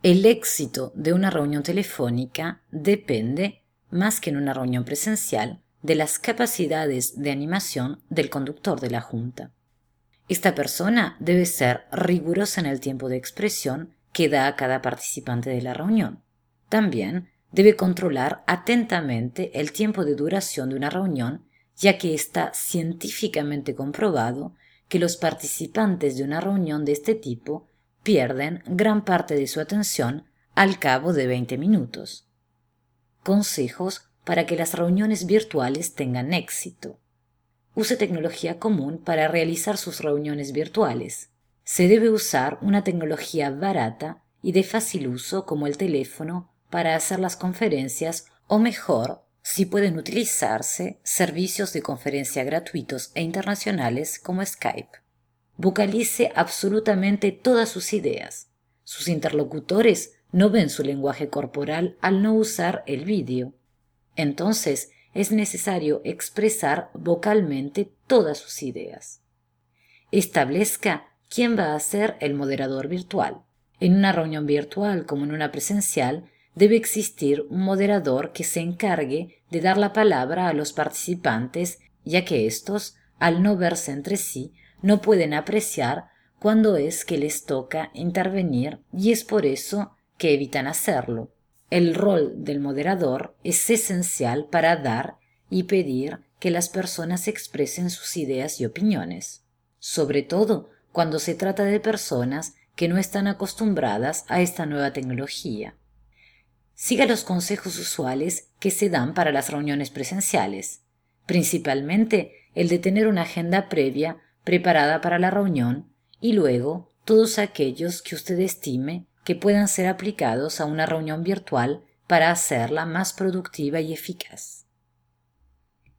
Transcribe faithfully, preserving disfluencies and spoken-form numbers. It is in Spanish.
El éxito de una reunión telefónica depende, más que en una reunión presencial, de las capacidades de animación del conductor de la junta. Esta persona debe ser rigurosa en el tiempo de expresión que da a cada participante de la reunión. También debe controlar atentamente el tiempo de duración de una reunión, ya que está científicamente comprobado que los participantes de una reunión de este tipo pierden gran parte de su atención al cabo de veinte minutos. Consejos para que las reuniones virtuales tengan éxito. Use tecnología común para realizar sus reuniones virtuales. Se debe usar una tecnología barata y de fácil uso como el teléfono para hacer las conferencias, o mejor, si pueden utilizarse servicios de conferencia gratuitos e internacionales como Skype. Vocalice absolutamente todas sus ideas. Sus interlocutores no ven su lenguaje corporal al no usar el vídeo. Entonces, es necesario expresar vocalmente todas sus ideas. Establezca quién va a ser el moderador virtual. En una reunión virtual como en una presencial, debe existir un moderador que se encargue de dar la palabra a los participantes, ya que éstos, al no verse entre sí, no pueden apreciar cuándo es que les toca intervenir y es por eso que evitan hacerlo. El rol del moderador es esencial para dar y pedir que las personas expresen sus ideas y opiniones, sobre todo cuando se trata de personas que no están acostumbradas a esta nueva tecnología. Siga los consejos usuales que se dan para las reuniones presenciales, principalmente el de tener una agenda previa preparada para la reunión y luego todos aquellos que usted estime que puedan ser aplicados a una reunión virtual para hacerla más productiva y eficaz.